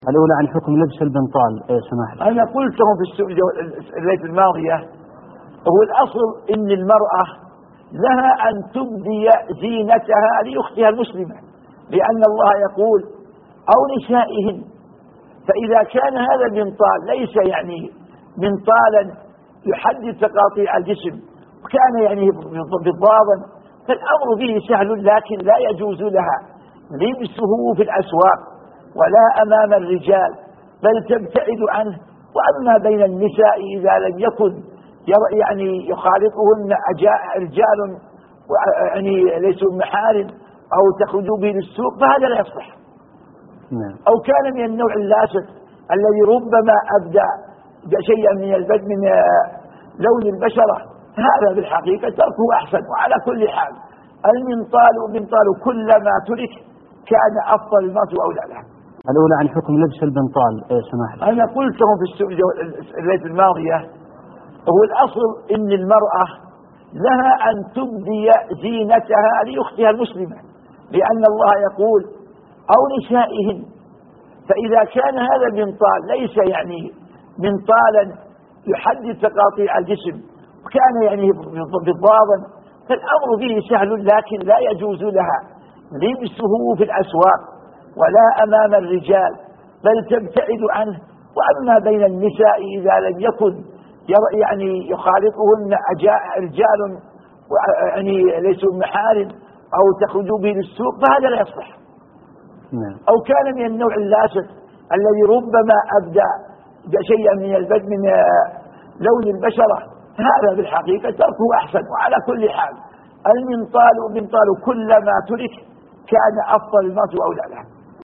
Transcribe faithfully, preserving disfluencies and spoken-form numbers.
الأولى عن حكم لبس البنطال يا سماحة. أنا قلته في الليلة الماضية، هو الأصل إن المرأة لها أن تبدي زينتها لأختها المسلمة، لأن الله يقول أو نسائهن. فإذا كان هذا البنطال ليس يعني بنطالا يحدد تقاطيع الجسم وكان يعني بضابا، فالأمر به سهل، لكن لا يجوز لها لبسه في الأسواق ولا أمام الرجال، بل تبتعد عنه. وأما بين النساء إذا لم يكن يعني يخالطهن رجال يعني ليسوا محارم أو تخرجوا به للسوق فهذا لا يصلح. أو كان من النوع اللاسف الذي ربما أبدى شيئا من البدء من لون البشرة، هذا بالحقيقة تركه أحسن. وعلى كل حال المنطال ومنطال كلما ترك كان أفضل المرء وأولى له. الأولى عن حكم لبس البنطال يا سماحة. أنا قلته في الليلة الماضية، هو الأصل إن المرأة لها أن تبدي زينتها لأختها المسلمة، لأن الله يقول أو نسائهن. فإذا كان هذا البنطال ليس يعني بنطالا يحدد تقاطيع الجسم وكان يعني بضابا، فالأمر به سهل، لكن لا يجوز لها لبسه في الأسواق ولا أمام الرجال، بل تبتعد عنه. وأما بين النساء إذا لم يكن يعني يخالطهن رجال يعني ليسوا محارم أو تخرجوا به للسوق فهذا لا يصلح. أو كان من النوع اللاسف الذي ربما أبدى شيئا من البدء من لون البشرة، هذا بالحقيقة تركه أحسن. وعلى كل حال المنطال ومنطال كلما ترك كان أفضل المرء وأولى له.